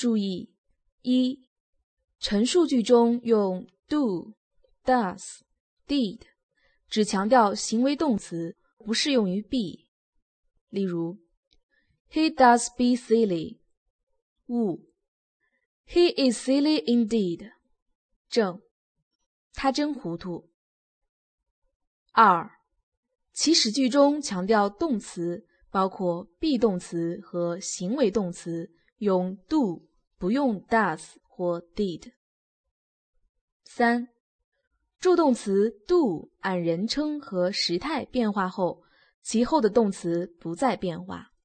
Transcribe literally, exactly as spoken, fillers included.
注意：一、陈述句中用 do、does、did 只强调行为动词，不适用于 be。例如 He does be silly。误 He is silly indeed。正，他真糊涂。二、祈使句中强调动词，包括 be 动词和行为动词，用 do 不用 does 或 did。三、助动词 do 按人称和时态变化后，其后的动词不再变化。